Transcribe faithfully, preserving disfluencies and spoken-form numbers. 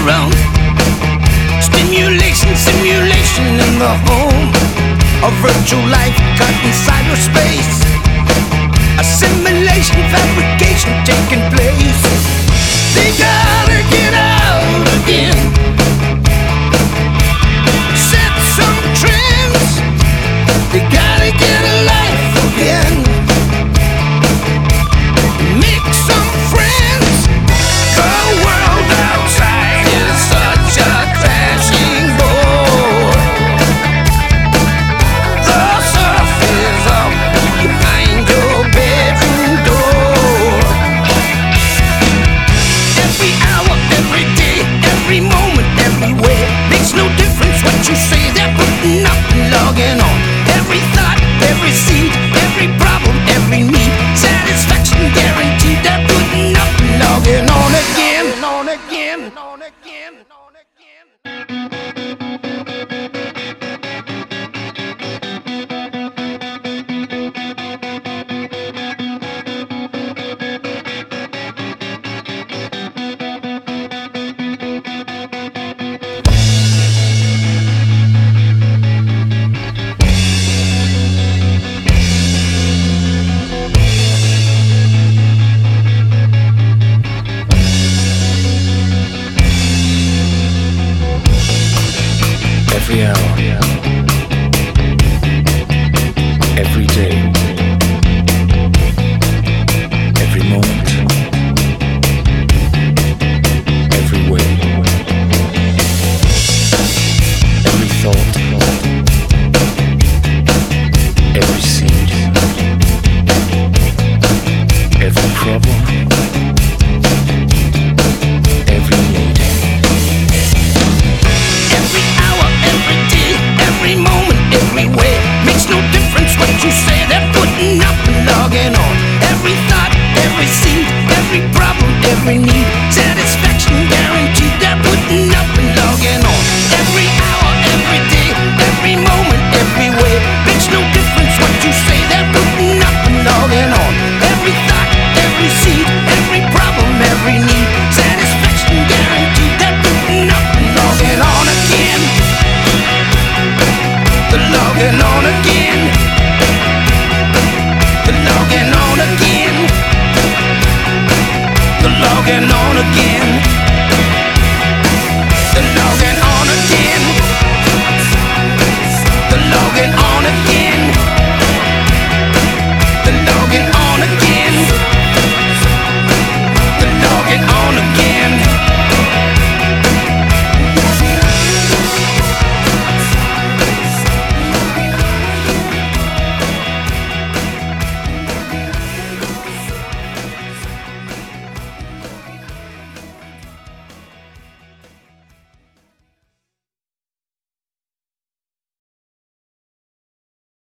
around. Stimulation, simulation in the home. A virtual life cut in cyberspace. Assimilation, fabrication taking place. They gotta get out again. Set some trends. They gotta get a life again. Make some friends. The world outside is such a crashing bore. The surf is up behind your bedroom door. Every hour, every day, every moment, everywhere. Makes no difference what you say. They're putting up and logging on. Every thought, every seed, every problem, every need. Satisfaction guaranteed. They're putting up and logging on again, on again, on again, on again. Every hour, every day, every moment, every way, every thought, every seed, every problem, every need. Every hour, every day, every moment, everywhere. Makes no difference what you say. They're putting up and logging on. Every thought, every seed, every problem, every need. Satisfaction guaranteed. They're putting up and logging on. Every hour, every day, every moment, everywhere. Makes no difference what you say. They're putting up and logging on. Every thought, every seed, every problem, every need. Satisfaction guaranteed. They're putting up and logging on again. The logging on again. The logging on again. The logging on again. The logging on again. The logging on.